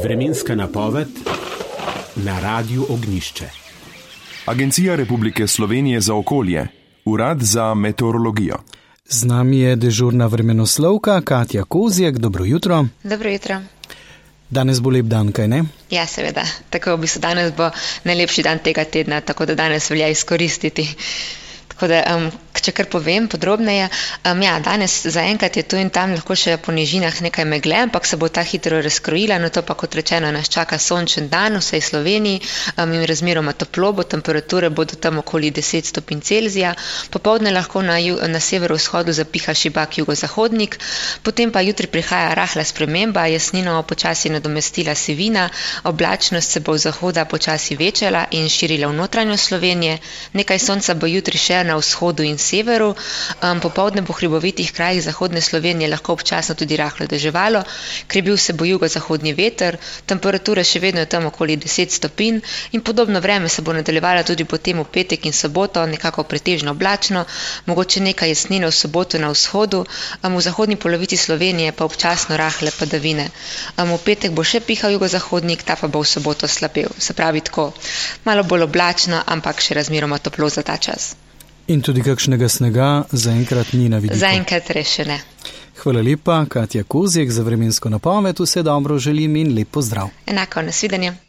Vremenska napoved na Radiu Ognjišče. Agencija Republike Slovenije za okolje, Urad za meteorologijo. Z nami je dežurna vremenoslovka Katja Kozjek. Dobro jutro. Dobro jutro. Danes bo lep dan, kaj ne? Ja, seveda. Tako v bistvu danes bo najlepši dan tega tedna, tako da danes velja izkoristiti. Tako da, če kar povem podrobneje, danes zaenkrat je tu in tam lahko še po nižinah nekaj megle, ampak se bo ta hitro razkrojila, no to pa kot rečeno nas čaka sončen dan v vsej Sloveniji in razmeroma toplo bo, temperature bodo tam okoli 10 stopinj Celzija, popoldne lahko na severovzhodu zapiha šibak jugozahodnik, potem pa jutri prihaja rahla sprememba, jasnino počasi nadomestila sivina, oblačnost se bo v zahoda počasi večala in širila v notranjost Slovenije, nekaj sonca bo jutri še na vzhodu in severu, popoldne bo v hribovitih krajih zahodne Slovenije lahko občasno tudi rahlo deževalo, krebil se bo jugozahodni veter, temperature še vedno je tam okoli 10 stopinj in podobno vreme se bo nadaljevalo tudi potem v petek in soboto, nekako pretežno oblačno, mogoče nekaj jasnine v soboto na vzhodu, v zahodni polovici Slovenije pa občasno rahle padavine. V petek bo še pihal jugozahodnik, ta pa bo v soboto slabel, se pravi tako, malo bolj oblačno, ampak še razmeroma toplo za ta čas. In tudi kakšnega snega zaenkrat ni na vidiku. Zaenkrat rešene. Hvala lepa, Katja Kozjek, za vremensko napoved. Vse dobro želim in lep pozdrav. Enako, nasvidenje.